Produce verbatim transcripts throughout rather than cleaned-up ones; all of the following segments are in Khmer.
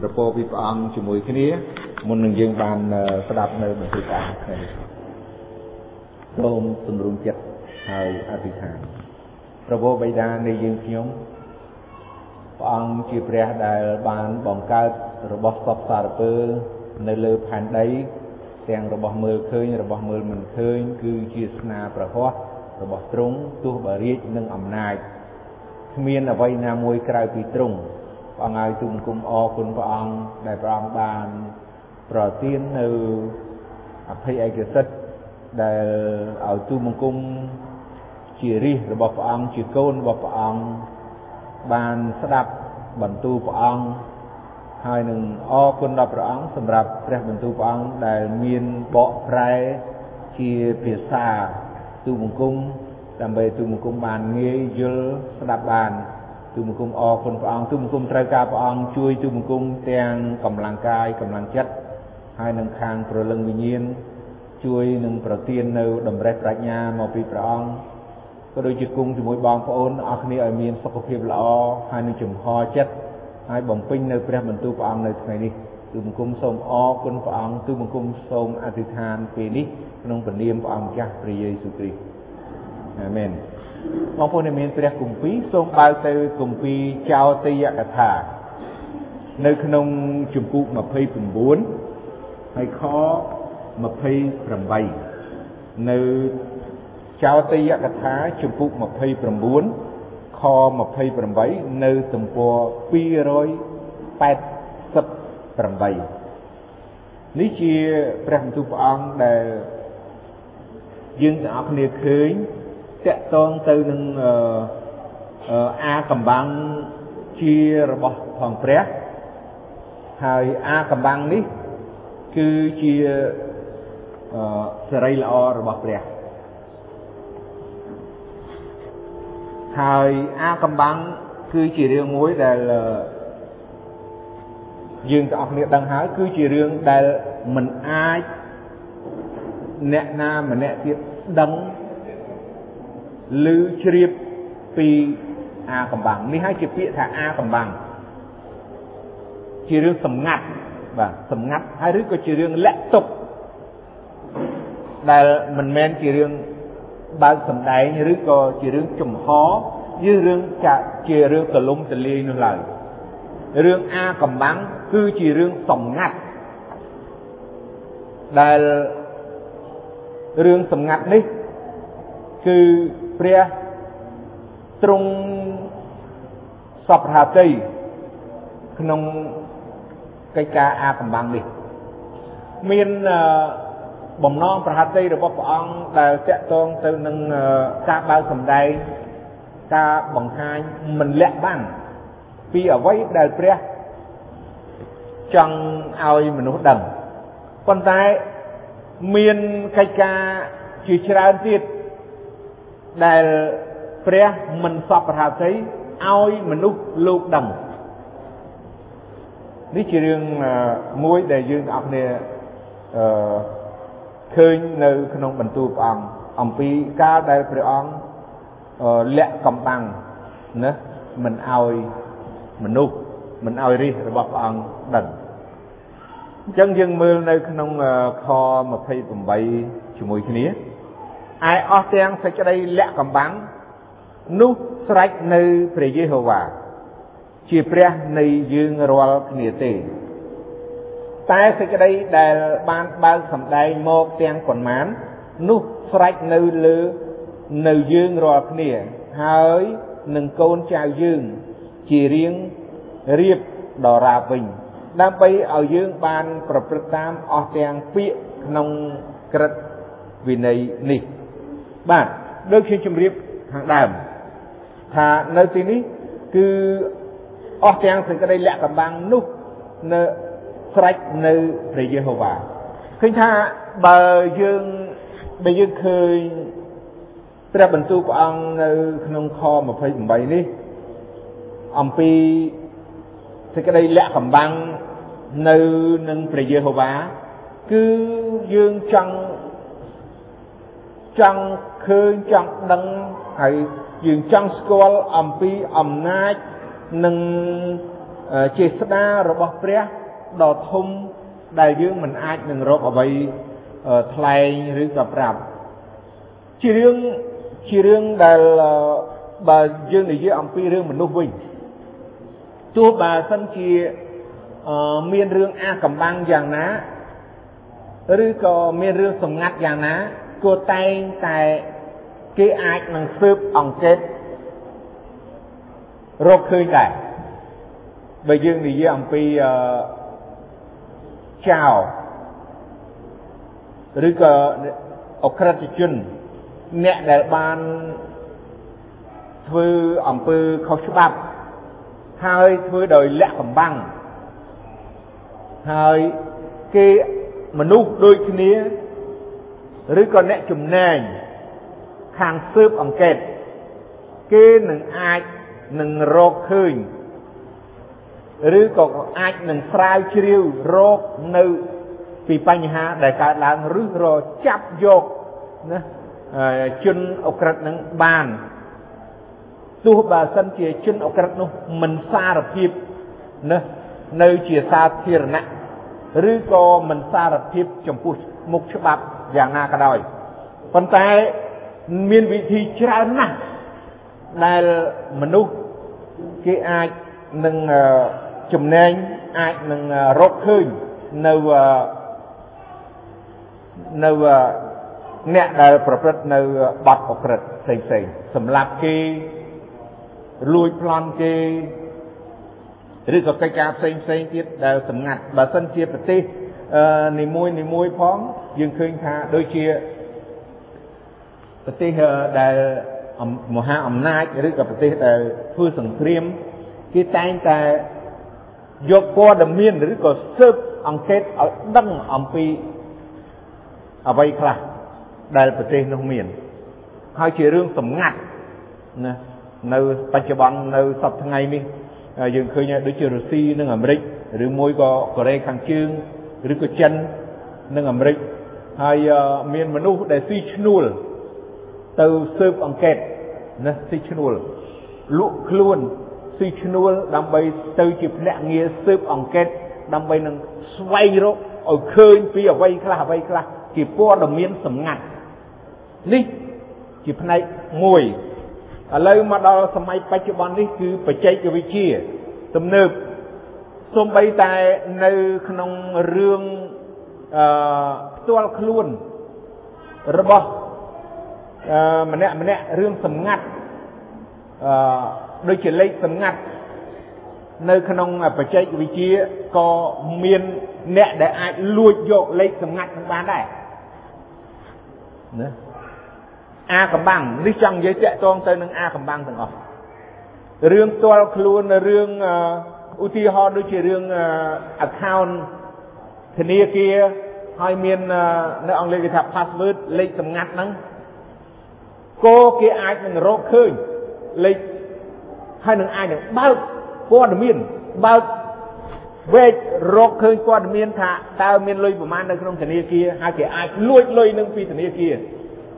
ប្រពោពីព្រះអង្គជាមួយគ្នាមុននឹងយើងបានស្ដាប់នៅបន្ទូលព្រះអង្គនេះសូមសម្រុំចិត្តហើយអធិដ្ឋានព្រះបិតានៃយើងខ្ញុំព្រះអង្គជាព្រះដែលបានបង្កើតរបស់សពសារពើនៅលើផែនដីទាំងរបស់មើលឃើញរបស់មើលមិនឃើញគឺជាស្នាព្រះហស្ថរបស់ទ្រង់ទោះបរិយានិងអំណាចគ្មានអ្វីណាមួយក្រៅពីទ្រង់ព្រះអង្គឲ្យទូលបង្គំអរគុណព្រះអង្គដែលព្រះអង្គបានប្រទាននៅអភ័យឯកសិទ្ធដែលឲ្យទូលបង្គំជារាជរបស់ព្រះអង្គជាកូនរបស់ព្រះអង្គបានស្ដាប់បន្ទូលព្រះអង្គហើយនឹងអរគុណដល់ព្រះអង្គសម្រាប់ព្រះបន្ទូលព្រះអង្គដែលមានបកប្រែជាភាសាទូលបង្គំដើម្បីទូលបង្គំបានងាយយល់ស្ដាប់បានទូលបង្គំអរគុណព្រះអង្គទូលបង្គំត្រូវការព្រះអង្គជួយទូលបង្គំទាំងកម្លាំងកាយកម្លាំងចិត្តហើយនឹងខាងព្រលឹងវិញ្ញាណជួយនឹងប្រទាននៅតម្រេះប្រាជ្ញាមកពីព្រះអង្គក៏ដូចជាគង់ជាមួយបងប្អូនអស់គ្នាឲ្យមានសុខភាពល្អហើយនឹងចំហចិត្តហើយបំពេញនៅព្រះបន្ទូលព្រះអង្គនៅថ្ងៃនេះទូលបង្គំសូមអរគុណព្រះអង្គទូលបង្គំសូមអធិដ្ឋានពេលនេះក្នុងព្រះនាមព្រះអង្គម្ចាស់ព្រះយេស៊ូវគ្រីស្ទអាមែនបងប្អូនដែលមានព្រះគម្ពីរសូមបើកទៅគម្ពីរចោទយកថានៅក្នុងជំពូកម្ភៃ៩ហើយខម្ភៃ៨នៅចោទយកថាជំពូកម្ភៃ៩ខម្ភៃ៨នៅទំព័រពីររយប៉ែតសិបប្រាំបីនេះជាព្រះបន្ទូលព្រះអង្គដែលយើងទាំងអស់គ្នាឃើញតាក់ទងទៅនឹងអាកំបាំងជារបស់ផងព្រះហើយអាកំបាំងនេះគឺជាសេរីល្អរបស់ព្រះហើយអាកំបាំងគឺជារឿងមួយដែលយើងទាំងអស់គ្នាដឹងហើយគឺជារឿងដែលមិនអាចអ្នកណាម្នាក់ទៀតដឹងឬជ្រាបពីអាកំបាំងនេះហើយជាពាក្យថាអាកំបាំងជារឿងសម្ងាត់បាទសម្ងាត់ហើយឬក៏ជារឿងលាក់ទុកដែលមិនមែនជារឿងបើកសម្ដែងឬក៏ជារឿងចំហឬរឿងចាក់ជារឿងទលំទលាយនោះឡើយរឿងអាកំបាំងគឺជារឿងសម្ងាត់ដែលរឿងសម្ងាត់នេះគឺព្រះទ្រង់សពហាតីក្នុងកិច្ចការអាកំបាំងនេះមានបំណងប្រហត្ថីរបស់ព្រះអង្គដែលតាក់ទងទៅនឹងការបើកសម្ដែងការបង្ហាញមិនលាក់បាំងពីអ្វីដែលព្រះចង់ឲ្យមនុស្សដឹងប៉ុន្តែមានកិច្ចការជាច្រើនទៀតដែលព្រះមិនសពប្រហត្ថីឲ្យមនុស្សលោកដឹងនេះជារឿងមួយដែលយើងអរគ្នាអឺឃើញនៅក្នុងបន្ទូលព្រះអង្គអំពីការដែលព្រះអង្គលាក់កំបាំងណាមិនឲ្យមនុស្សមិនឲ្យរាជរបស់ព្រះអង្គដឹងអញ្ចឹងយើងមើលនៅក្នុងខម្ភៃ៨ជាមួយគ្នាឯអស់ទាំងសេចក្តីលាក់កំបាំងនោះស្រេចនៅព្រះយេហូវ៉ាជាព្រះនៃយើងរាល់គ្នាទេតែសេចក្តីដែលបានបើកសម្ដែងមកទាំងប៉ុន្មាននោះស្រេចនៅលើនៅយើងរាល់គ្នាហើយនឹងកូនចៅយើងជារៀងរៀបដរាបវិញដើម្បីឲ្យយើងបានប្រព្រឹត្តតាមអស់ទាំងពាក្យក្នុងក្រឹតវិន័យនេះបាទដូចជាជម្រាបខាងដើមថានៅទីនេះគឺអស់ទាំងសេចក្តីលាក់កំបាំងនោះនៅស្រេចនៅព្រះយេហូវ៉ាឃើញថាបើយើងបើយើងឃើញព្រះបន្ទូលព្រះអង្គនៅក្នុងខម្ភៃ៨នេះអំពីសេចក្តីលាក់កំបាំងនៅនឹងព្រះយេហូវ៉ាគឺយើងចង់ចង់ឃើញចង់ដឹងហើយយើងចង់ស្គាល់អំពីអំណាចនិងជាស្ដារបស់ព្រះដ៏ធំដែលយើងមិនអាចនឹងរកអ្វីថ្លែងឬក៏ប្រាប់ជារឿងជារឿងដែលបើយើងនិយាយអំពីរឿងមនុស្សវិញទោះបើសិនជាមានរឿងអាកំបាំងយ៉ាងណាឬក៏មានរឿងសម្ងាត់យ៉ាងណាក៏តែងតែគេអាចនឹងស៊ើបអង្កេតរកឃើញដែរបើយើងនិយាយអំពីចៅឬក៏អក្រិតជនអ្នកដែលបានធ្វើអំពើខុសច្បាប់ហើយធ្វើដោយលាក់កំបាំងហើយគេមនុស្សដូចគ្នាឬក៏អ្នកចំណែងខាងស៊ើបអង្កេតគេនឹងអាចនឹងរកឃើញឬក៏អាចនឹងស្រាវជ្រាវរកនៅពីបញ្ហាដែលកើតឡើងឬរចាប់យកណាជនអក្រិតនឹងបានទោះបើសិនជាជនអក្រិតនោះមិនសារភាពណានៅជាសាធារណៈឬក៏មិនសារភាពចំពោះមុខច្បាប់យ៉ាងណាក៏ដោយប៉ុន្តែមានវិធីច្រើនណាស់ដែលមនុស្សគេអាចនឹងចំណែងអាចនឹងរកឃើញនៅនៅអ្នកដែលប្រព្រឹត្តនៅបទអក្រិតផ្សេងៗសម្រាប់គេលួចប្លន់គេឬក៏កិច្ចការផ្សេងផ្សេងទៀតដែលសម្ងាត់បើសិនជាប្រទេសនីមួយនីមួយផងយើងឃើញថាដូចជាប្រទេសដែលមហាអំណាចឬក៏ប្រទេសដែលធ្វើសង្គ្រាមគេតែងតែយកព័ត៌មានឬក៏ស៊ើបអង្កេតឲ្យដឹងអំពីអ្វីខ្លះដែលប្រទេសនោះមានហើយជារឿងសម្ងាត់ណានៅបច្ចុប្បន្ននៅសប្តាហ៍ថ្ងៃនេះយើងឃើញដូចជារុស្ស៊ីនិងអាមេរិកឬមួយក៏កូរ៉េខាងជើងឬក៏ចិននិងអាមេរិកហើយមានមនុស្សដែលស៊ីឈ្នួលទៅស៊ើបអង្កេតណាស៊ីឈ្នួលលក់ខ្លួនស៊ីឈ្នួលដើម្បីទៅជាភ្នាក់ងារស៊ើបអង្កេតដើម្បីនឹងស្វែងរកឲ្យឃើញពីអ្វីខ្លះអ្វីខ្លះជាព័ត៌មានសម្ងាត់នេះជាផ្នែកមួយឥឡូវមកដល់សម័យបច្ចុប្បន្ននេះគឺបច្ចេកវិទ្យាទំនើបសូម្បីតែនៅក្នុងរឿងអឺផ្ទាល់ខ្លួនរបស់អឺម្នាក់ម្នាក់រឿងសម្ងាត់អឺដូចជាលេខសម្ងាត់នៅក្នុងបច្ចេកវិទ្យាក៏មានអ្នកដែលអាចលួចយកលេខសម្ងាត់នឹងបានដែរណាអាកំបាំងនេះចង់និយាយតាក់ទងទៅនឹងអាកំបាំងទាំងអស់រឿងផ្ទាល់ខ្លួនរឿងឧទាហរណ៍ដូចជារឿង account ធនាគារហើយមាននៅអង់គ្លេសគេថា password លេខសម្ងាត់ហ្នឹងក៏គេអាចនឹងរកឃើញលេខហើយនឹងអាចនឹងបើកព័ត៌មានបើកវេករកឃើញព័ត៌មានថាតើមានលុយប្រមាណនៅក្នុងធនាគារហើយគេអាចលួចលុយនឹងពីធនាគារ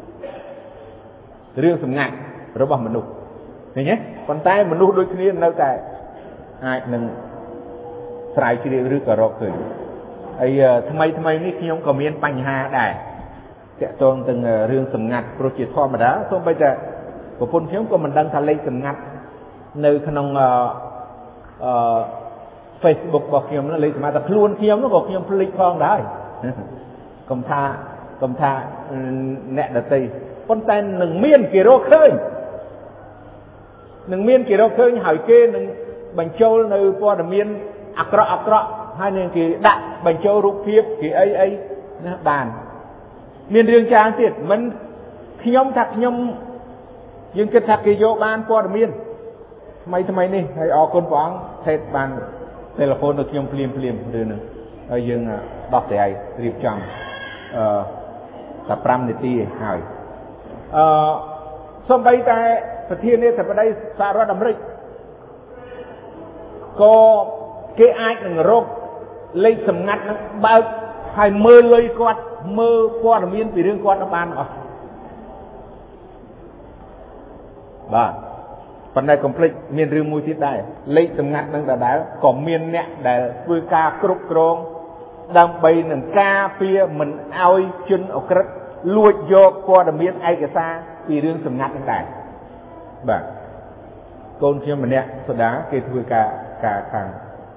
រឿងសម្ងាត់របស់មនុស្សឃើញទេប៉ុន្តែមនុស្សដូចគ្នានៅតែអាចនឹងស្រាវជ្រាវឬក៏រកឃើញហើយថ្មីថ្មីនេះខ្ញុំក៏មានបញ្ហាដែរតាក់ទងទាំងរឿងសម្ងាត់ព្រោះជាធម្មតាសូម្បីតែប្រពន្ធខ្ញុំក៏មិនដឹងថាលេខសម្ងាត់នៅក្នុងអឺ Facebook របស់ខ្ញុំនោះលេខសម្ងាត់តែខ្លួនខ្ញុំនោះក៏ខ្ញុំភ្លេចផងដែរកុំថាកុំថាអ្នកដទៃប៉ុន្តែនឹងមានគេរកឃើញនឹងមានគេរកឃើញហើយគេនឹងបញ្ចូលនៅព័ត៌មានអាក្រក់អាក្រក់ហើយនឹងគេដាក់បញ្ចូលរូបភាពគេអីអីណាបានមានរឿងច្រើនទៀតមិនខ្ញុំថាខ្ញុំយើងគិតថាគេយកបានព័ត៌មានថ្មីថ្មីនេះហើយអរគុណព្រះអង្គថេតបានទូរស័ព្ទទៅខ្ញុំភ្លាមភ្លាមរឿងហ្នឹងហើយយើងដោះស្រាយរៀបចំអឺតែប្រាំនាទីហើយអឺសូម្បីតែប្រធានាធិបតីសហរដ្ឋអាមេរិកក៏គេអាចនឹងរកលេខសម្ងាត់នឹងបើកហើយមើលលុយគាត់មើលព័ត៌មានពីរឿងគាត់នឹងបានអស់បាទ phần này complete miền rừng mùi tiết đại lấy tầm ngặt nâng đá đá có miền nẹ để vừa ca cục rong đang bay nâng ca phía mình ao chân ở cất lùi vô qua đầm miền ai cái xa vì rừng tầm ngặt nâng đá bà con khi mình nè sau đó cái vừa ca ca càng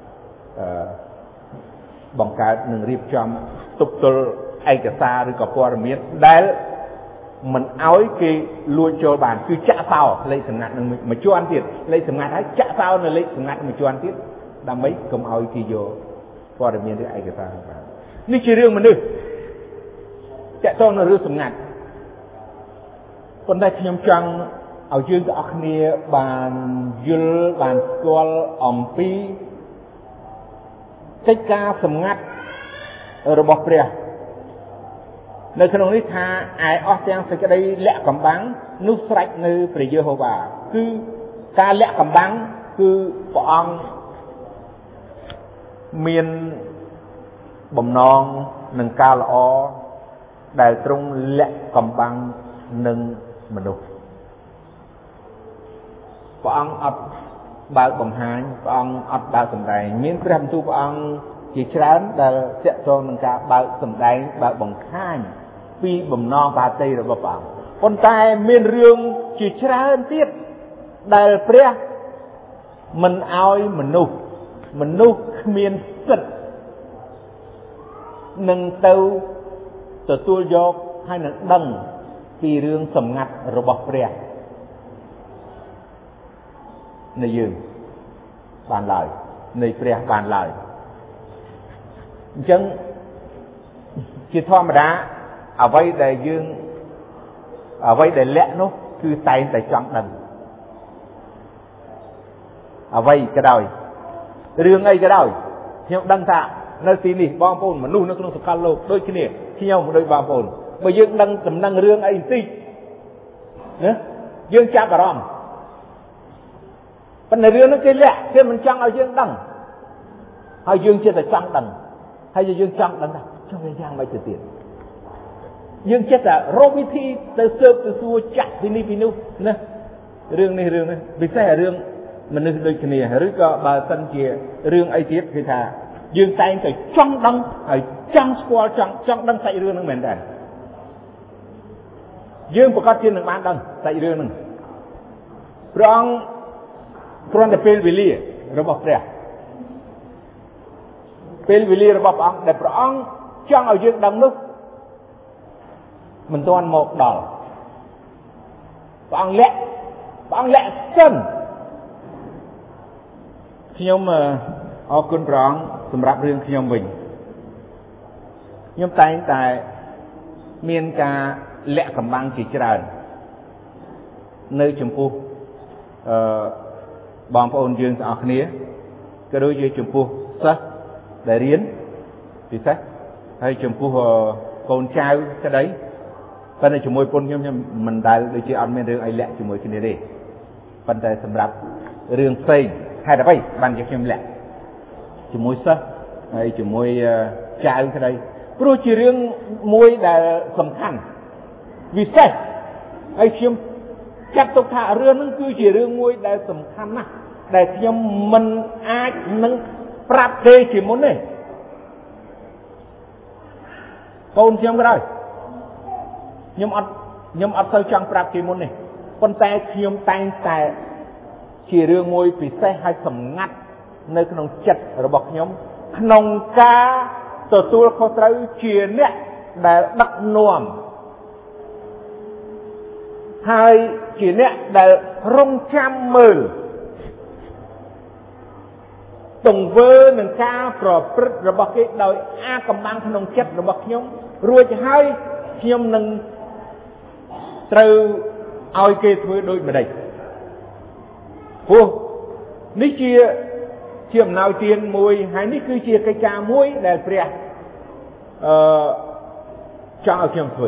bằng cái nâng riêng trong tục tol ai cái xa rồi có qua đầm miền đấy mình áo cái lùi cho bàn cứ chả sao lấy sầm ngặt mà cho ăn tiền lấy sầm ngặt ấy chả sao nữa lấy sầm ngặt mà cho ăn tiền đam mấy không áo cái vô qua được miền thứ ai cái saoนี่ chỉ riêng mình đi chạy to là riêng sầm ngặtคนได้ขยมจังเอายื่นกับอักเนียบานยุลบานสกอลอมปีកិច្ចការសម្ងាត់របស់ព្រះនៅក្នុងនេះថាឯអស់ទាំងសេចក្តីលាក់កំបាំងនោះស្រេចនៅព្រះយេហូវ៉ាគឺការលាក់កំបាំងគឺព្រះអង្គមានបំណងនឹងការល្អដែលទ្រង់លាក់កំបាំងនឹងមនុស្សព្រះអង្គអត់បើកបង្ហាញព្រះអង្គអត់បើកសម្ដែងមានព្រះបន្ទូលព្រះអង្គជាច្រើនដែលតាក់ទងនឹងការបើកសម្ដែងបើកបង្ហាញពីបំណងបាតីរបស់ព្រះអង្គប៉ុន្តែមានរឿងជាច្រើនទៀតដែលព្រះមិនអោយមនុស្សមនុស្សគ្មានសិទ្ធិនឹងទៅទទួលយកហើយនឹងដឹងពីរឿងសម្ងាត់របស់ព្រះនៃយើងបានឡើយនៃព្រះបានឡើយអញ្ចឹងជាធម្មតាអ្វីដែលយើងអ្វីដែលលាក់នោះគឺតែងតែចង់ដឹងអ្វីក៏ដោយរឿងអីក៏ដោយខ្ញុំដឹងថានៅទីនេះបងប្អូនមនុស្សនៅក្នុងសកលលោកដូចគ្នាខ្ញុំដូចបងប្អូនបើយើងដឹងដំណឹងរឿងអីបន្តិចណាយើងចាប់អារម្មណ៍ប៉ុន្តែរឿងនោះគេលាក់គេមិនចង់ឲ្យយើងដឹងហើយយើងចិត្តតែចង់ដឹងហើយយើងចង់ដឹងថាចុះវាយ៉ាងម៉េចទៅទៀតយើងចិត្តតែរកវិធីទៅស៊ើបទៅសួរចាក់ពីនេះពីនោះណារឿងនេះរឿងនេះពិសេសរឿងមនុស្សដូចគ្នាឬក៏បើសិនជារឿងអីទៀតគឺថាយើងតែងតែចង់ដឹងហើយចង់ស្គាល់ចង់ចង់ដឹងសាច់រឿងហ្នឹងមែនទេយើងប្រកាសជានឹងបានដឹងសាច់រឿងហ្នឹងព្រះអង្គគ្រាន់តែពេលវេលារបស់ព្រះពេលវេលារបស់ព្រះអង្គដែលព្រះអង្គចង់ឲ្យយើងដឹងនោះមិនទាន់មកដល់ព្រះអង្គលាក់ព្រះអង្គលាក់សិនខ្ញុំអរគុណព្រះអង្គសម្រាប់រឿងខ្ញុំវិញខ្ញុំតែងតែមានការលាក់កំបាំងជាច្រើននៅចំពោះអឺបងប្អូនយើងទាំងអស់គ្នាក៏ដូចជាចំពោះសិស្សដែលរៀនពិសេសហើយចំពោះកូនចៅក្តីប៉ុន្តែជាមួយពុនខ្ញុំខ្ញុំមិនដែលដូចជាអត់មានរឿងអីលាក់ជាមួយគ្នាទេប៉ុន្តែសម្រាប់រឿងផ្សេងហេតុអ្វីបានជាខ្ញុំលាក់ជាមួយសិស្សហើយជាមួយចៅក្តីព្រោះជារឿងមួយដែលសំខាន់វិសេសហើយខ្ញុំចាត់ទុកថារឿងហ្នឹងគឺជារឿងមួយដែលសំខាន់ណាស់ដែលខ្ញុំមិនអាចនឹងប្រាប់ទេជាមុនទេកូនខ្ញុំក៏ដោយខ្ញុំអត់ខ្ញុំអត់ទៅចង់ប្រាប់គេមុនទេប៉ុន្តែខ្ញុំតែងតែជារឿងមួយពិសេសហើយសម្ងាត់នៅក្នុងចិត្តរបស់ខ្ញុំក្នុងការទទួលខុសត្រូវជាអ្នកដែលដឹកនាំហើយជាអ្នកដែលរងចាំមើលទង្វើនឹងការប្រព្រឹត្តរបស់គេដោយអាកំបាំងក្នុងចិត្តរបស់ខ្ញុំរួចហើយខ្ញុំនឹងត្រូវឲ្យគេធ្វើដូចម្ដេចព្រោះនេះជាជាអំណោយទានមួយហើយនេះគឺជាកិច្ចការមួយដែលព្រះអឺចង់ឲ្យខ្ញុំធ្វើ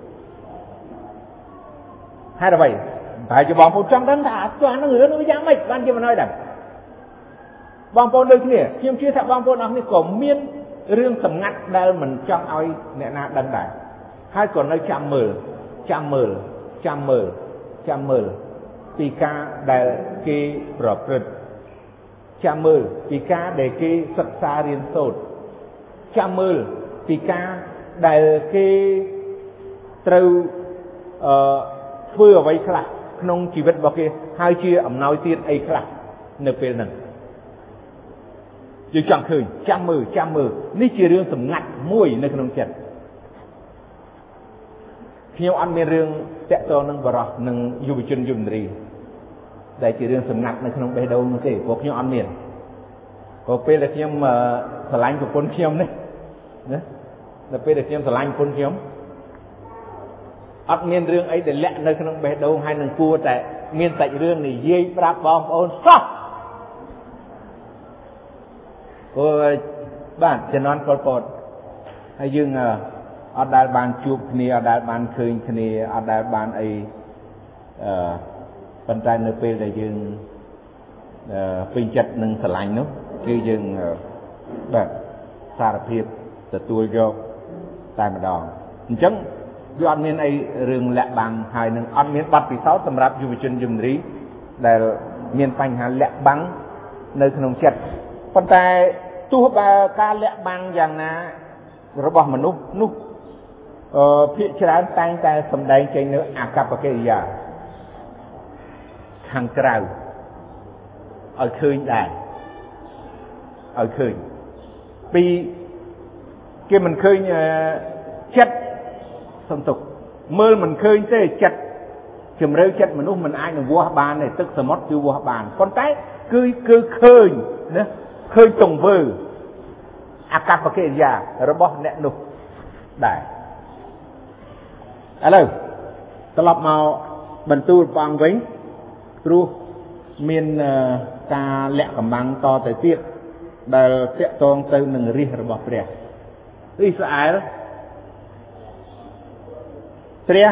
ហេតុអ្វីតែជាបងប្អូនចង់ដឹងថាអត់ទាន់នឹងរឿងនោះយ៉ាងម៉េចបានជាមិនឲ្យដឹងបងប្អូនដូចគ្នាខ្ញុំជឿថាបងប្អូនអស់នេះក៏មានរឿងសម្ងាត់ដែលមិនចង់ឲ្យអ្នកណាដឹងដែរហើយក៏នៅចាំមើលចាំមើលចាំមើលចាំមើលពីការដែលគេប្រព្រឹត្តចាំមើលពីការដែលគេសិក្សារៀនសូត្រចាំមើលពីការដែលគេត្រូវអឺធ្វើអ្វីខ្លះក្នុងជីវិតរបស់គេហើយជាអំណោយទានអីខ្លះនៅពេលហ្នឹងយើងចង់ឃើញចាំមើលចាំមើលនេះជារឿងសម្ងាត់មួយនៅក្នុងចិត្តខ្ញុំអត់មានរឿងតាក់ទងនឹងបរិសុទ្ធនឹងយុវជនយុវនារីដែលជារឿងសម្ងាត់នៅក្នុងបេះដូងនោះទេព្រោះខ្ញុំអត់មានព្រោះពេលដែលខ្ញុំស្រឡាញ់ប្រពន្ធខ្ញុំនេះណាដល់ពេលដែលខ្ញុំស្រឡាញ់ប្រពន្ធខ្ញុំអត់មានរឿងអីដែលលាក់នៅក្នុងបេះដូងហើយនឹងគួរតែមានសាច់រឿងនិយាយប្រាប់បងប្អូនសោះព្រោះបាទជំនាន់ប៉ុលពតហើយយើងអត់ដែលបានជួបគ្នាអត់ដែលបានឃើញគ្នាអត់ដែលបានអីអឺប៉ុន្តែនៅពេលដែលយើងអឺពេញចិត្តនឹងស្រឡាញ់នោះគឺយើងបាទសារភាពទទួលយកតែម្ដងអញ្ចឹងវាអត់មានអីរឿងលាក់បាំងហើយនឹងអត់មានបទពិសោធន៍សម្រាប់យុវជនយុវនារីដែលមានបញ្ហាលាក់បាំងនៅក្នុងចិត្តប៉ុន្តែទោះបើការលាក់បាំងយ៉ាងណារបស់មនុស្សនោះអឺភាគច្រើនតែងតែសម្ដែងចេញនៅអាកប្បកិរិយាខាងក្រៅឲ្យឃើញដែរឲ្យឃើញពីគេមិនឃើញចិត្តសន្ទុកមើលមិនឃើញទេចិត្តជំរឿចិត្តមនុស្សមិនអាចនឹងវាស់បានទេទឹកសមុទ្រគឺវាស់បានប៉ុន្តែគឺគឺឃើញណាឃើញទង្វើអាកប្បកិរិយារបស់អ្នកនោះដែរឥឡូវត្រឡប់មកបន្ទូលព្រះអង្គវិញព្រោះមានការលាក់កំបាំងតទៅទៀតដែលតាក់ទងទៅនឹងរាជរបស់ព្រះអ៊ីស្រាអែលព្រះ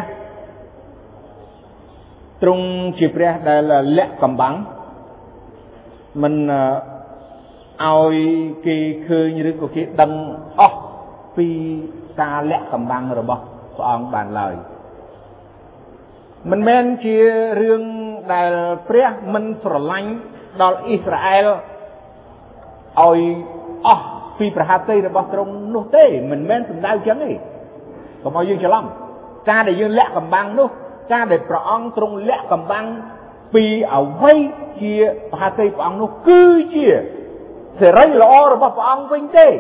ទ្រង់ជាព្រះដែលលាក់កំបាំងមិនឲ្យគេឃើញឬក៏គេដឹងអស់ពីការលាក់កំបាំងរបស់ព្រះអង្គបានឡើយមិនមែនជារឿងដែលព្រះមិនស្រឡាញ់ដល់អ៊ីស្រាអែលឲ្យអស់ពីប្រហាតីរបស់ទ្រង់នោះទេមិនមែនសំដៅចឹងទេកុំឲ្យយើងច្រឡំការដែលយើងលាក់កំបាំងនោះការដែលព្រះអង្គទ្រង់លាក់កំបាំងពីអ្វីជាប្រហាតីព្រះអង្គនោះគឺជាសេរីល្អរបស់ព្រះអង្គវិញទេ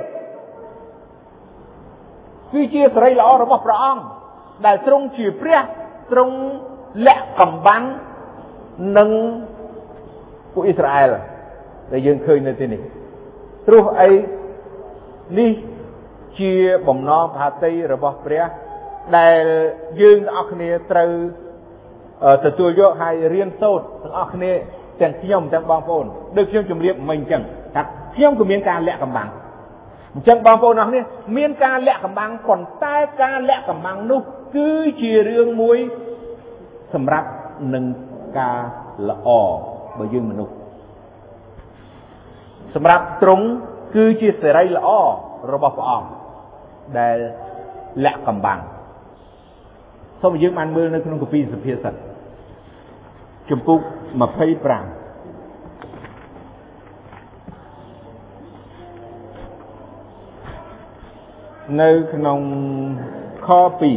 គឺជាសេរីល្អរបស់ព្រះអង្គដែលទ្រង់ជាព្រះទ្រង់លាក់កំបាំងនឹងពួកអ៊ីស្រាអែលដែលយើងឃើញនៅទីនេះព្រោះអីនេះជាបំណងប្រហាតីរបស់ព្រះដែលយើងទាំងអស់គ្នាត្រូវទទួលយកហើយរៀនសូត្រទាំងអស់គ្នាទាំងខ្ញុំទាំងបងប្អូនដូចខ្ញុំជម្រាបមិញអញ្ចឹងថាខ្ញុំក៏មានការលាក់កំបាំងអញ្ចឹងបងប្អូនទាំងអស់គ្នាមានការលាក់កំបាំងប៉ុន្តែការលាក់កំបាំងនោះគឺជារឿងមួយសម្រាប់នឹងការល្អបើយើងមនុស្សសម្រាប់ទ្រង់គឺជាសេរីល្អរបស់ព្រះអង្គដែលលាក់កំបាំងសូមយើងបានមើលនៅក្នុងគម្ពីរសុភាសិតជំពូកម្ភៃប្រាំនៅក្នុងខពីរ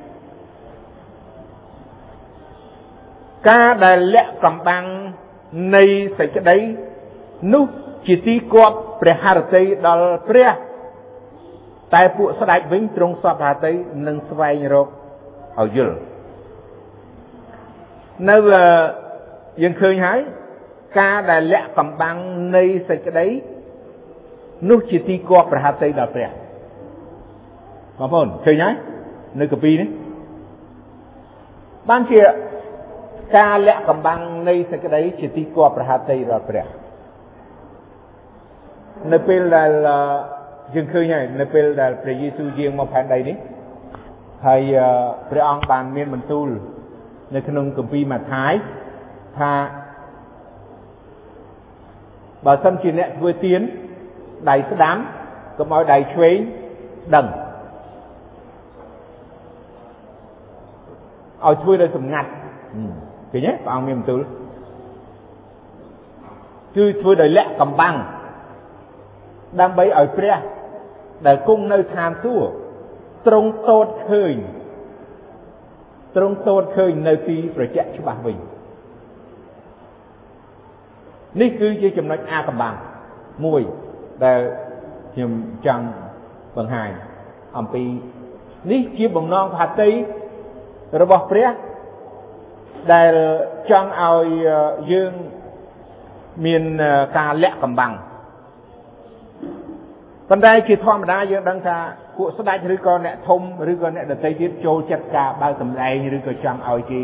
ការដែលលាក់កំបាំងនៃសេចក្តីនោះជាទីគប់ព្រះハរតីដល់ព្រះតែពួកស្ដេចវិញទ្រង់សពハរតីនឹងស្វែងរកឲ្យយល់នៅយើងឃើញហើយការដែលលាក់កំបាំងនៃសេចក្តីនោះជាទីគប់ព្រះハរតីដល់ព្រះបងប្អូនឃើញហើយនៅកាពីនេះបានជាការលាក់កំបាំងនៃសេចក្តីជាទីគប់ព្រះハរតីដល់ព្រះនៅពេលដែលយើងឃើញហើយនៅពេលដែលព្រះយេស៊ូវយាងមកផែនដីនេះហើយព្រះអង្គបានមានបន្ទូលនៅក្នុងគម្ពីរម៉ាថាយថាបើសិនជាអ្នកធ្វើទានដៃស្ដាំកុំឲ្យដៃឆ្វេងដឹងឲ្យធ្វើដោយសម្ងាត់ឃើញទេព្រះអង្គមានបន្ទូលគឺធ្វើដោយលក្ខកំបាំងដើម្បីឲ្យព្រះដែលគង់នៅឋានសួគ៌ទ្រង់តូតឃើញទ្រង់តូតឃើញនៅទីប្រជែកច្បាស់វិញនេះគឺជាចំណុចអាកំបាំងមួយដែលខ្ញុំចង់បង្ហាញអំពីនេះជាបំណងផាតីរបស់ព្រះដែលចង់ឲ្យយើងមានការលាក់កំបាំងប៉ុន្តែជាធម្មតាយើងដឹងថាពួកស្ដេចឬក៏អ្នកធំឬក៏អ្នកដទៃទៀតចូលចិត្តការបើកសម្ដែងឬក៏ចង់ឲ្យគេ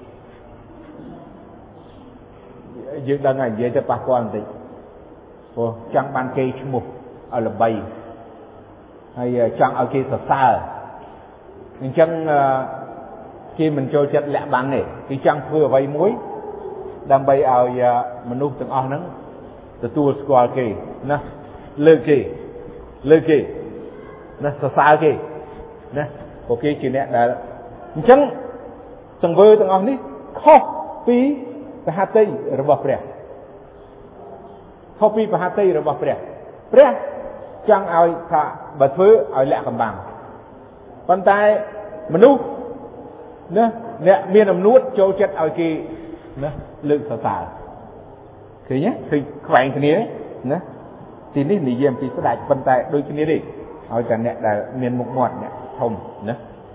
យើងដឹងហើយនិយាយទៅប៉ះពាល់បន្តិចព្រោះចង់បានគេឈ្មោះឲ្យល្បីហើយចង់ឲ្យគេសរសើរអញ្ចឹងគេមិនចូលចិត្តលាក់បាំងទេគេចង់ធ្វើអ្វីមួយដើម្បីឲ្យមនុស្សទាំងអស់ហ្នឹងទទួលស្គាល់គេណាលើកគេលើកគេណាសរសើរគេណាពួកគេជាអ្នកដែលអញ្ចឹងសង្វើទាំងអស់នេះខុសពីបហតិរបស់ព្រះខុសពីបហតិរបស់ព្រះព្រះចង់ឲ្យថាបើធ្វើឲ្យលាក់កំបាំងប៉ុន្តែមនុស្សណាអ្នកមានអំនួតចូលចិត្តឲ្យគេណាលើកសរសើរឃើញទេឃើញខ្វែងគ្នាណាទីនេះនិយាយអំពីស្ដេចប៉ុន្តែដូចគ្នាទេឲ្យតែអ្នកដែលមានមុខមាត់អ្នកធំណា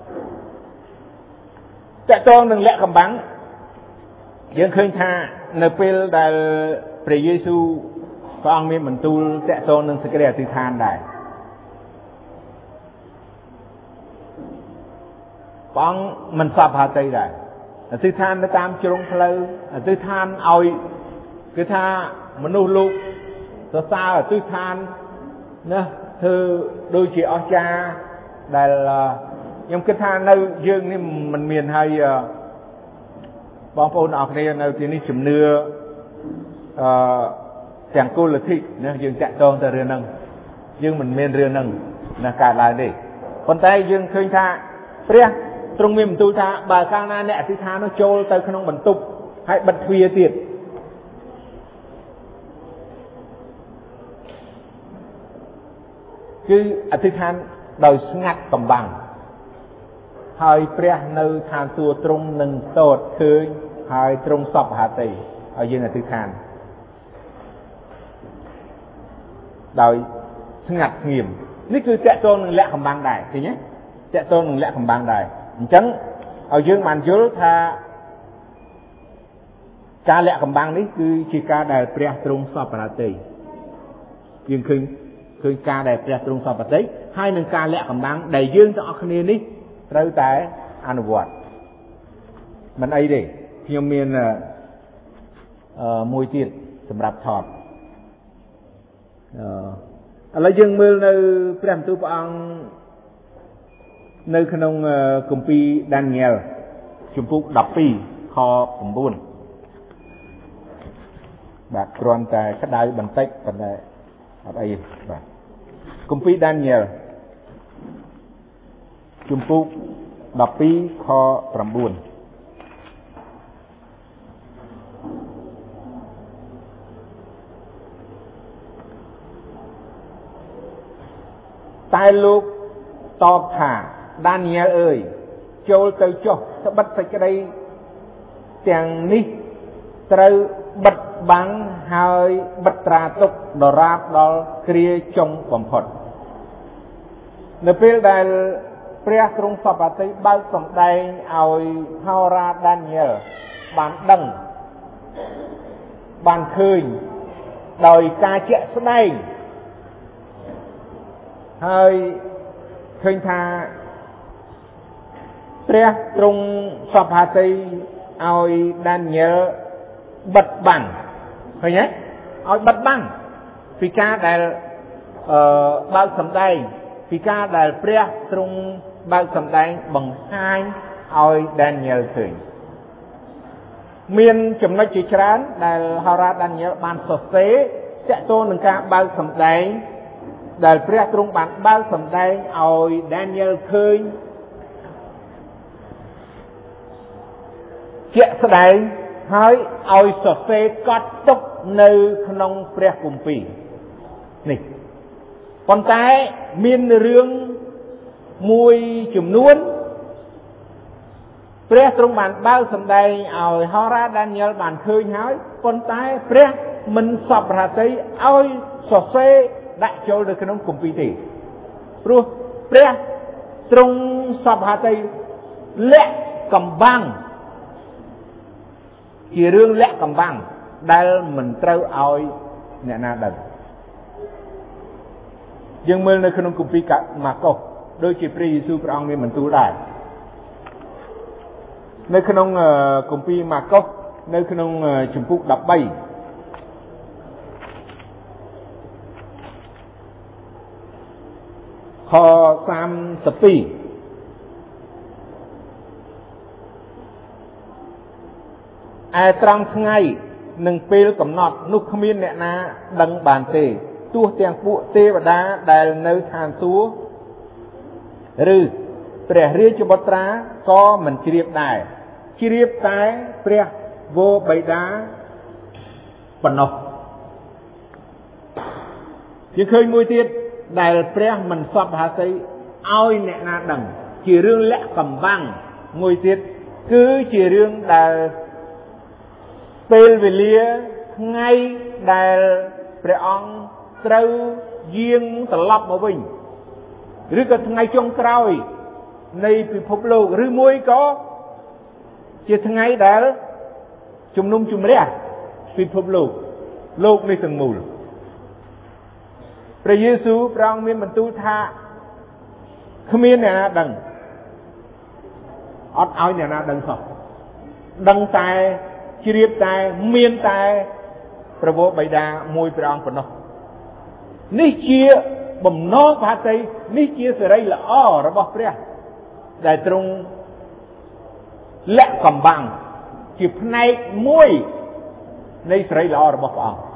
តកតងនឹងលក្ខកំបាំងយើងឃើញថានៅពេលដែលព្រះយេស៊ូវព្រះអង្គមានបន្ទូលតកតងនឹងសេចក្តីអធិដ្ឋានដែរព្រះអង្គមិនសពហតិដែរអធិដ្ឋាននៅតាមជ្រុងផ្លូវអធិដ្ឋានឲ្យគឺថាមនុស្សលោកសរសើរអធិដ្ឋានណាធ្វើដូចជាអស្ចារ្យដែលខ្ញុំគិតថានៅយើងនេះមិនមានហើយបងប្អូនអរគ្នានៅទីនេះជំនឿអឺទាំងគោលលទ្ធិណាយើងតាក់ទងទៅរឿងហ្នឹងយើងមិនមានរឿងហ្នឹងណាកើតឡើងទេប៉ុន្តែយើងឃើញថាព្រះទ្រង់មានបន្ទូលថាបើកាលណាអ្នកអធិដ្ឋាននោះចូលទៅក្នុងបន្ទប់ហើយបិទទ្វារទៀតគឺអធិដ្ឋានដោយស្ងាត់កំបាំងហើយព្រះនៅឋានសួគ៌ទ្រង់នឹងតតឃើញហើយទ្រង់សពហតិឲ្យយើងអធិដ្ឋានដោយស្ងាត់ស្ងៀមនេះគឺតកតងនឹងលក្ខកំបាំងដែរឃើញទេតកតងនឹងលក្ខកំបាំងដែរអញ្ចឹងឲ្យយើងបានយល់ថាការលាក់កំបាំងនេះគឺជាការដែលព្រះទ្រង់សពហតិយើងឃើញឃើញការដែលព្រះទ្រង់សពហតិហើយនឹងការលាក់កំបាំងដែលយើងទាំងអស់គ្នានេះត្រូវតែអនុវត្តមិនអីទេខ្ញុំមានអឺមួយទៀតសម្រាប់ថតអឺឥឡូវយើងមើលនៅព្រះបន្ទូលព្រះអង្គនៅក្នុងគម្ពីរដានីយ៉ែលជំពូកដប់ពីរខ9បាទគ្រាន់តែក្តៅបន្តិចប៉ុន្តែអត់អីបាទគម្ពីរដានីយ៉ែលជំពូកដប់ពីរខ9តែលោកតបថាដានីយ៉ែលអើយចូលទៅចុះត្បិតសេចក្តីទាំងនេះត្រូវបិទបាំងហើយបិទត្រាទុកដរាបដល់គ្រាចុងបំផុតនៅពេលដែលព្រះទ្រង់សពហតិបើកសម្ដែងឲ្យហោរាដានីយ៉ែលបានដឹងបានឃើញដោយការជាក់ស្ដែងហើយឃើញថាព្រះទ្រង់សពហតិឲ្យដានីយ៉ែលបិទបាំងឃើញទេឲ្យបិទបាំងពីការដែលអឺបើកសម្ដែងពីការដែលព្រះទ្រង់បើកសម្ដែងបង្ហាញឲ្យដានីយ៉ែលឃើញមានចំណុចជាច្រើនដែលហោរាដានីយ៉ែលបានសរសេរទាក់ទងនឹងការបើកសម្ដែងដែលព្រះទ្រង់បានបើកសម្ដែងឲ្យដានីយ៉ែលឃើញជាក់ស្ដែងហើយឲ្យសរសេរកត់ទុកនៅក្នុងព្រះគម្ពីរនេះប៉ុន្តែមានរឿងមួយចំនួនព្រះទ្រង់បានបើកសម្ដែងឲ្យហោរ៉ាដានីយ៉ែលបានឃើញហើយប៉ុន្តែព្រះមិនសពរហតីឲ្យសរសេរដាក់ចូលនៅក្នុងគម្ពីរទេព្រោះព្រះទ្រង់សពរហតីលាក់កំបាំងជារឿងលាក់កំបាំងដែលមិនត្រូវឲ្យអ្នកណាដឹងយើងមើលនៅក្នុងគម្ពីរម៉ាកុសដូចជាព្រះយេស៊ូវព្រះអង្គមានបន្ទូលដែរនៅក្នុងគម្ពីរម៉ាកុសនៅក្នុងជំពូកដប់បីខសាមសិបពីរឯត្រង់ថ្ងៃនិងពេលកំណត់នោះគ្មានអ្នកណាដឹងបានទេទោះទាំងពួកទេវតាដែលនៅឋានសួគ៌ឬព្រះរាជបុត្រាក៏មិនជ្រាបដែរជ្រាបតែព្រះវរបិតាប៉ុណ្ណោះយើងឃើញមួយទៀតដែលព្រះមិនសពហត្ថីឲ្យអ្នកណាដឹងជារឿងលាក់កំបាំងមួយទៀតគឺជារឿងដែលពេលវេលាថ្ងៃដែលព្រះអង្គត្រូវយាងត្រឡប់មកវិញឬក៏ថ្ងៃចុងក្រោយនៃពិភពលោកឬមួយក៏ជាថ្ងៃដែលជំនុំជម្រះពិភពលោកលោកនេះទាំងមូលព្រះយេស៊ូវព្រះអង្គមានបន្ទូលថាគ្មានអ្នកណាដឹងអត់ឲ្យអ្នកណាដឹងសោះដឹងតែជ្រាបតែមានតែព្រះវរបិតាមួយព្រះអង្គប៉ុណ្ណោះនេះជាបំណងប្រតិនេះជាសេរីល្អរបស់ព្រះដែលទ្រង់លាក់កំបាំងជាផ្នែកមួយនៃសេរីល្អរបស់ព្រះអង្គ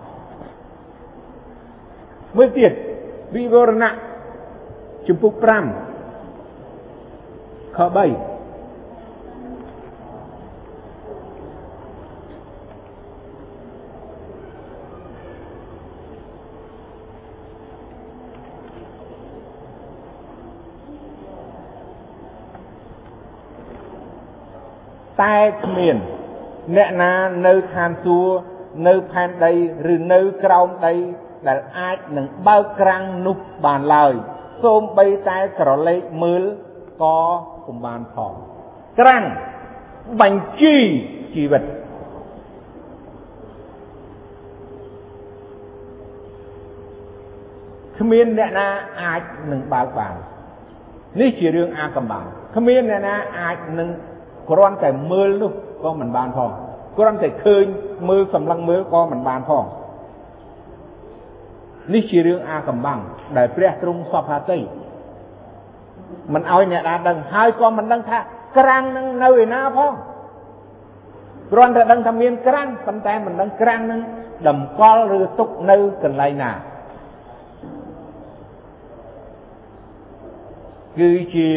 មួយទៀតវិវរណៈជំពូកប្រាំខបីតែគ្មានអ្នកណានៅឋានសួគ៌នៅផែនដីឬនៅក្រោមដីដែលអាចនឹងបើកក្រាំងនោះបានឡើយសូម្បីតែក្រឡេកមើលក៏ពុំបានផងក្រាំងបញ្ជីជីវិតគ្មានអ្នកណាអាចនឹងបើកបាននេះជារឿងអាកំបាំងគ្មានអ្នកណាអាចនឹងគ្រាន់តែមើលនោះក៏មិនបានផងគ្រាន់តែឃើញមើលសម្លឹងមើលក៏មិនបានផងនេះជារឿងអាកំបាំងដែលព្រះទ្រង់សពហត្ថីមិនឲ្យអ្នកណាដឹងហើយក៏មិនដឹងថាក្រាំងនឹងនៅឯណាផងគ្រាន់តែដឹងថាមានក្រាំងប៉ុន្តែមិនដឹងក្រាំងនឹងតម្កល់ឬទុកនៅកន្លែងណាគឺជា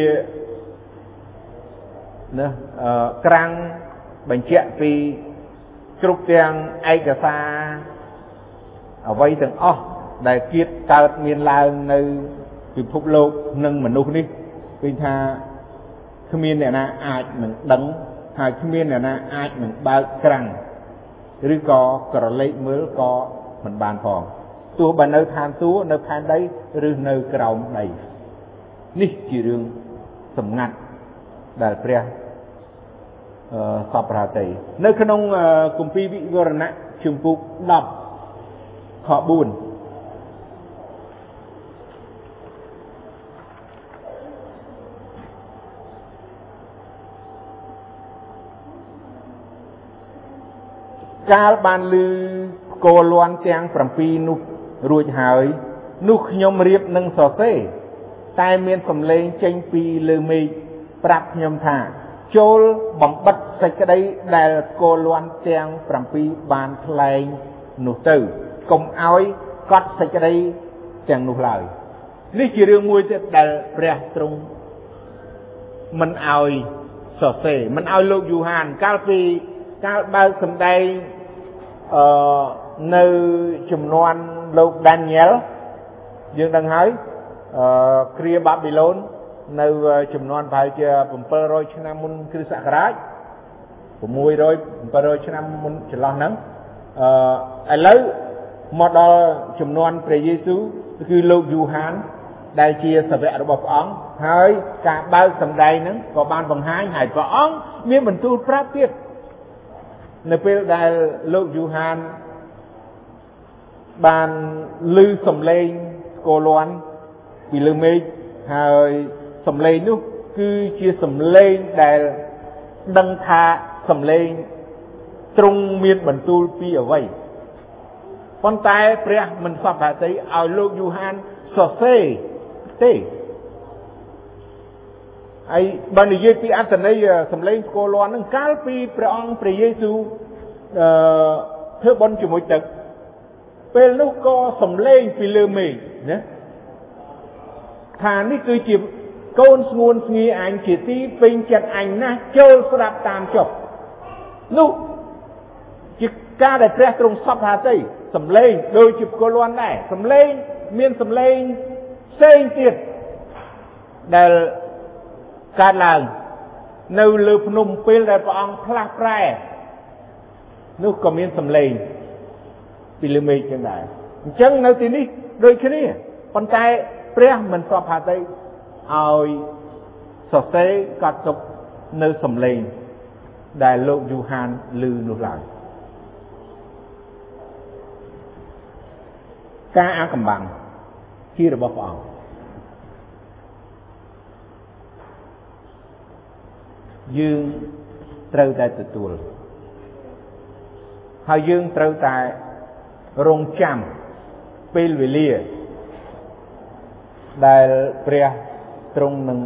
ណាក្រាំងបញ្ជាក់ពីគ្រប់ទាំងឯកសារអ្វីទាំងអស់ដែលគៀតកើតមានឡើងនៅពិភពលោកនិងមនុស្សនេះឃើញថាគ្មានអ្នកណាអាចនឹងដឹងហើយគ្មានអ្នកណាអាចនឹងបើកក្រាំងឬក៏ក្រឡេកមើលក៏មិនបានផងទោះបើនៅឋានសួគ៌នៅផែនដីឬនៅក្រោមដីនេះជារឿងសម្ងាត់ដែលព្រះសពរហតីនៅក្នុងគម្ពីរវិវរណៈជំពូកដប់ខបួនកាលបានឮផ្គរលាន់ទាំងប្រាំពីរនោះរួចហើយនោះខ្ញុំរៀបនឹងសរសេរតែមានសំឡេងចេញពីលើមេឃប្រាប់ខ្ញុំថាចូលបំបិតសេចក្តីដែលផ្គរលាន់ទាំងប្រាំពីរបានថ្លែងនោះទៅកុំឲ្យកត់សេចក្តីទាំងនោះឡើយនេះជារឿងមួយទៀតដែលព្រះទ្រង់មិនឲ្យសរសេរមិនឲ្យលោកយូហានកាលពី cao bao sầm đây nơi chùm non lâu Daniel dương đang hỏi kia Babylon nơi chùm non phải chưa bấm pơ rồi cho nam mun cứ sạc rái của mùi rồi bấm pơ rồi cho nam mun chỉ lo nắng ai lấy một đo chùm non về Giêsuคือលោកយូហានដែលជាសាវករបស់ព្រះអង្គហើយការបើកសម្ដែងហ្នឹងក៏បានបង្ហាញហើយព្រះអង្គមានបន្ទូលប្រាប់ទៀតនៅពេលដែលលោកយូហានបានឮសំឡេងស្គរលាន់ពីលើមេឃហើយសំឡេងនោះគឺជាសំឡេងដែលដឹងថាសំឡេងទ្រង់មានបន្ទូលពីអ្វីប៉ុន្តែព្រះមិនសប្តិឲ្យលោកយូហានសរសេរទេហើយបើនិយាយពីអត្ថន័យសម្លេងស្គរលាន់ហ្នឹងកាលពីព្រះអង្គព្រះយេស៊ូវអឺធ្វើបុណ្យជាមួយទឹកពេលនោះក៏សម្លេងពីលើមេឃណាថានេះគឺជាកូនស្ងួនស្ងៀអញជាទីពេញចិត្តអញណាស់ចូលស្ដាប់តាមចុះនោះជាការដែលព្រះទ្រង់សពហាតីសម្លេងដូចជាស្គរលាន់ដែរសម្លេងមានសម្លេងផ្សេងទៀតដែលកើតឡើងនៅលើភ្នំពេលដែលព្រះអង្គផ្លាស់ប្រែនោះក៏មានសម្លេងពីលើមេឃចឹងដែរអញ្ចឹងនៅទីនេះដូចគ្នាប៉ុន្តែព្រះមិនសពហាតីឲ្យសរសេរកត់ទុកនៅសម្លេងដែលលោកយូហានឮនោះឡើយការអាកំបាំងជារបស់ព្រះអង្គយើងត្រូវតែទទួលហើយយើងត្រូវតែរងចាំពេលវេលាដែលព្រះទ្រង់នឹង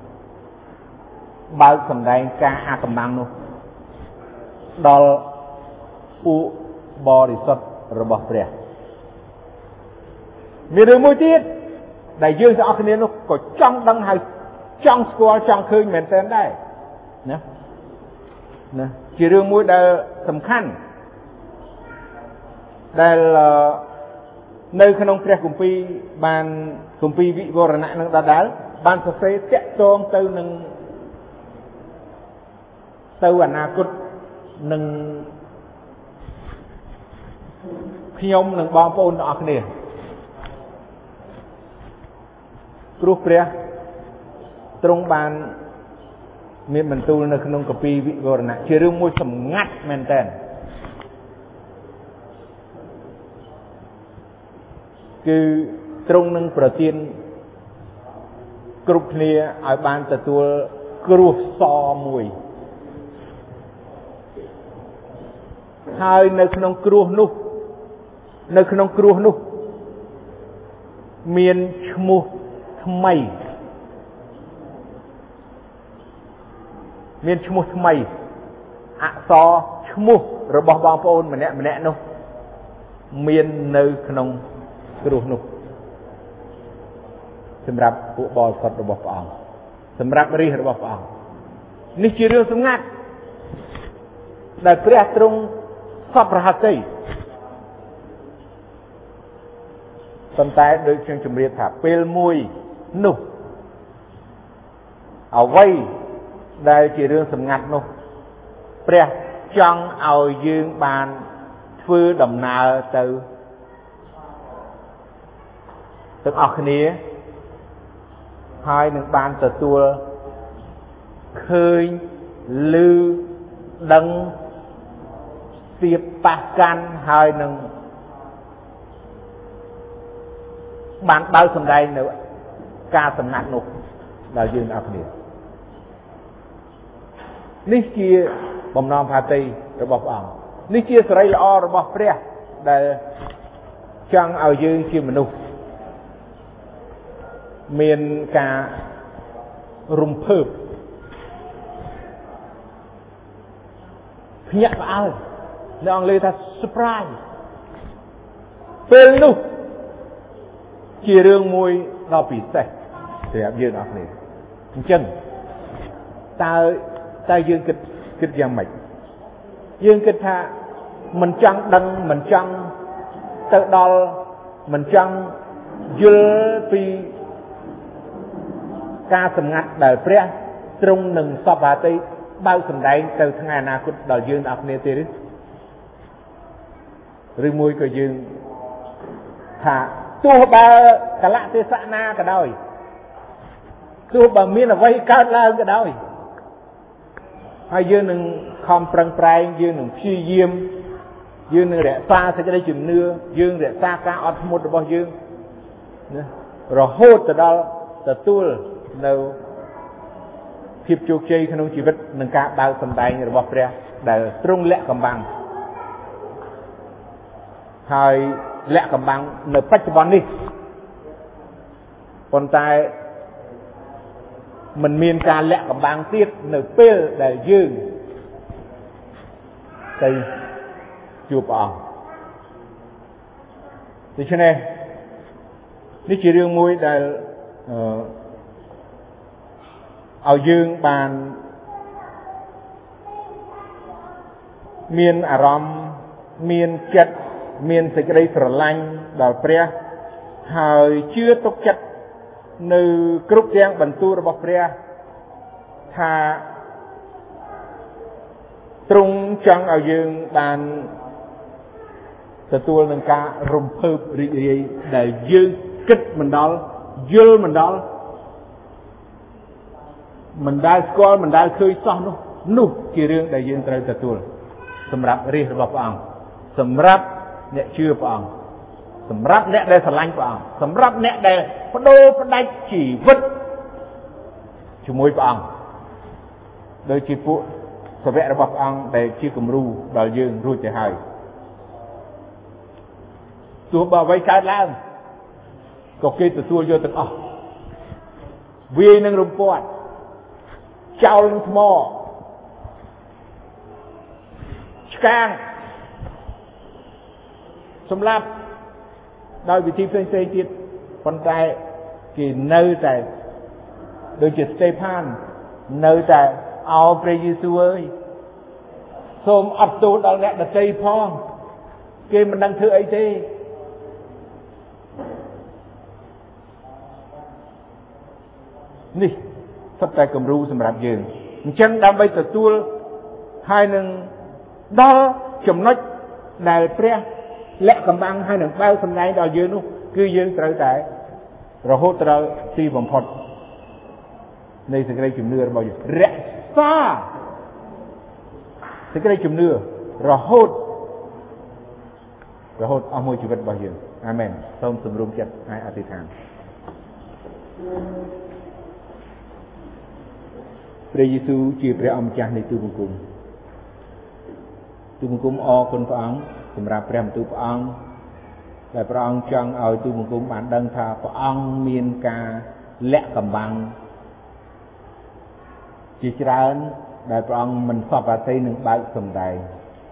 បើកសម្ដែងការអាកំបាំងនោះដល់ពួកបរិសុទ្ធរបស់ព្រះមានរឿងមួយទៀតដែលយើងទាំងអស់គ្នានោះក៏ចង់ដឹងហើយចង់ស្គាល់ចង់ឃើញមែនទែនដែរណាណាជារឿងមួយដែលសំខាន់ដែលនៅក្នុងព្រះគម្ពីរបានគម្ពីរវិវរណៈនឹងដដែលបានសរសេរតាក់ទងទៅនឹងទៅអនាគតនឹងខ្ញុំនិងបងប្អូនទាំងអស់គ្នាព្រោះព្រះទ្រង់បានមានបន្ទូលនៅក្នុងគម្ពីរវិវរណៈជារឿងមួយសម្ងាត់មែនតើគឺទ្រង់នឹងប្រទានគ្រប់គ្នាឲ្យបានទទួលគ្រោះសមួយហើយនៅក្នុងគ្រោះនោះនៅក្នុងគ្រោះនោះមានឈ្មោះថ្មីមានឈ្មោះថ្មីអក្សរឈ្មោះរបស់បងប្អូនម្នាក់ម្នាក់នោះមាននៅក្នុងគ្រោះនោះសម្រាប់ពួកបរិសុទ្ធរបស់ព្រះអង្គសម្រាប់រាជរបស់ព្រះអង្គនេះជារឿងសម្ងាត់ដែលព្រះទ្រង់សពរហតីប៉ុន្តែដូចខ្ញុំជម្រាបថាពេលមួយនោះអ្វីដែលជារឿងសម្ងាត់នោះព្រះចង់ឲ្យយើងបានធ្វើដំណើរទៅទាំងអស់គ្នាហើយនឹងបានទទួលឃើញឮដឹងស្ទាបប៉ះកាន់ហើយនឹងបានបើកសម្ដែងនៅការសម្ងាត់នោះដល់យើងទាំងអស់គ្នានេះជាបំណងផាតីរបស់ព្រះអង្គនេះជាសេរីល្អរបស់ព្រះដែលចង់ឲ្យយើងជាមនុស្សមានការរំភើបភ្ញាក់ផ្អើលនៅអង់គ្លេសថា surprise ពេលនោះជារឿងមួយដ៏ពិសេសសម្រាប់យើងអស់គ្នាអញ្ចឹងតើតើយើងគិតគិតយ៉ាងម៉េច dương kết tha mình chăng đăng mình chăng tự đo mình chăng dưa vì ca sầm ngặt đời pre trung nừng sập hà tây bao sầm đáy từ thằng ngày nào cũng đời dương đạp nê tê rồi môi của dương thả tua ba cả lạ tê xã na cả đời tua bà miên là vay cao la cả đời hai dương nừng khom prang prang dương nừng phi diêm dương nừng rẽ xa sẽ cái đây chùm nưa dương rẽ xa ca ọt một bao dương rồi hốt từ đó từ tua đâu thiệp chụp chơi khăn ông chỉ vật nâng cả bao tầm tay như là bọc ra để trung lẹ cầm bằngហើយលក្ខកំបាំងនៅបច្ចុប្បន្ននេះប៉ុន្តែមិនមានការលក្ខកំបាំងទៀតនៅពេលដែលយើងទៅជួបព្រះអង្គដូច្នេះនេះជារឿងមួយដែលអឺឲ្យយើងបានមានអារម្មណ៍មានចិត្តមានសេចក្តីស្រឡាញ់ដល់ព្រះហើយជឿទុកចិត្តនៅគ្រប់ទាំងបន្ទូលរបស់ព្រះថាទ្រង់ចង់ឲ្យយើងបានទទួលនឹងការរំភើបរីករាយដែលយើងគិតមិនដល់យល់មិនដល់មិនដែលស្គាល់មិនដែលឃើញសោះនោះនោះជារឿងដែលយើងត្រូវទទួលសម្រាប់រាជរបស់ព្រះអង្គសម្រាប់អ្នកជឿព្រះអង្គសម្រាប់អ្នកដែលស្រឡាញ់ព្រះអង្គសម្រាប់អ្នកដែលបដូរផ្ដាច់ជីវិតជាមួយព្រះអង្គដូចជាពួកសាវករបស់ព្រះអង្គដែលជាគំរូដល់យើងរួចទៅហើយទោះបើអ្វីកើតឡើងក៏គេទទួលយកទាំងអស់វាយនឹងរំពាត់ចោលនឹងថ្មឆ្កាងសម្រាប់ដោយវិធីផ្សេងៗទៀតប៉ុន្តែគេនៅតែដូចជាស្តេផាននៅតែអោព្រះយេស៊ូវអើយសូមអត់ទោសដល់អ្នកដទៃផងគេមិនដឹងធ្វើអីទេនេះសុទ្ធតែគំរូសម្រាប់យើងអញ្ចឹងដើម្បីទទួលហើយនឹងដល់ចំណុចដែលព្រះលក្ខកំបាំងហើយនឹងបើសម្ដែងដល់យើងនោះគឺយើងត្រូវតែរហូតដល់ទីបំផុតនៃសេចក្តីជំនឿរបស់យើងរក្សាសេចក្តីជំនឿរហូតរហូតអស់មួយជីវិតរបស់យើងអាមែនសូមសម្រុំចិត្តហើយអធិដ្ឋានព្រះយេស៊ូវជាព្រះអម្ចាស់នៃទូបង្គំទូបង្គំអរគុណព្រះអង្គសម្រាប់ព្រះបន្ទូលព្រះអង្គដែលព្រះអង្គចង់ឲ្យទូបង្គំបានដឹងថាព្រះអង្គមានការលាក់កំបាំងជាច្រើនដែលព្រះអង្គមិនសពអតីនឹងបើកសម្ដែង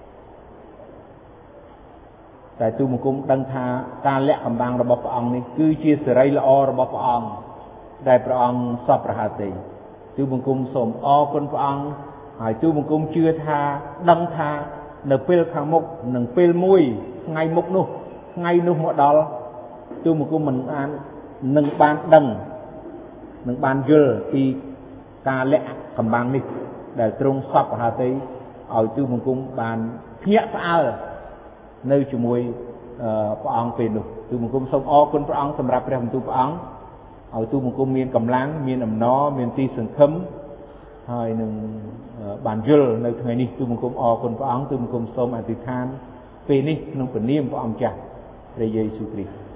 តែទូបង្គំដឹងថាការលាក់កំបាំងរបស់ព្រះអង្គនេះគឺជាសេរីល្អរបស់ព្រះអង្គដែលព្រះអង្គសពប្រហាតីទូបង្គំសូមអរគុណព្រះអង្គហើយទូបង្គំជឿថាដឹងថានៅពេលខាងមុខនឹងពេលមួយថ្ងៃមុខនោះថ្ងៃនោះមកដល់ទូបង្គំមិនបាននឹងបានដឹងនឹងបានយល់ពីការលាក់កំបាំងនេះដែលទ្រង់សពប្រហាតីឲ្យទូបង្គំបានភ្ញាក់ផ្អើលនៅជាមួយព្រះអង្គពេលនោះទូបង្គំសូមអរគុណព្រះអង្គសម្រាប់ព្រះបន្ទូលព្រះអង្គឲ្យទូបង្គំមានកម្លាំងមានអំណរមានទីសង្ឃឹមហើយនឹងបានយល់នៅថ្ងៃនេះទូបង្គំអរគុណព្រះអង្គទូបង្គំសូមអធិដ្ឋានពេលនេះក្នុងព្រះនាមព្រះអង្គម្ចាស់ព្រះយេស៊ូវគ្រីស្ទ